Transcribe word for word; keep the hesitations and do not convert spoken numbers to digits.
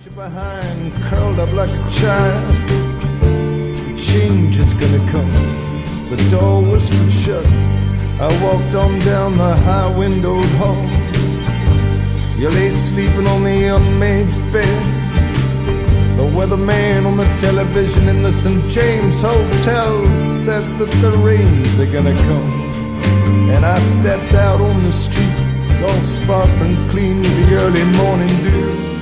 Behind, curled up like a child. Change is gonna come. The door whispered shut. I walked on down the high windowed hall. You lay sleeping on the unmade bed. The weatherman on the television in the Saint James Hotel said that the rains are gonna come. And I stepped out on the streets, all sparkling clean with the early morning dew.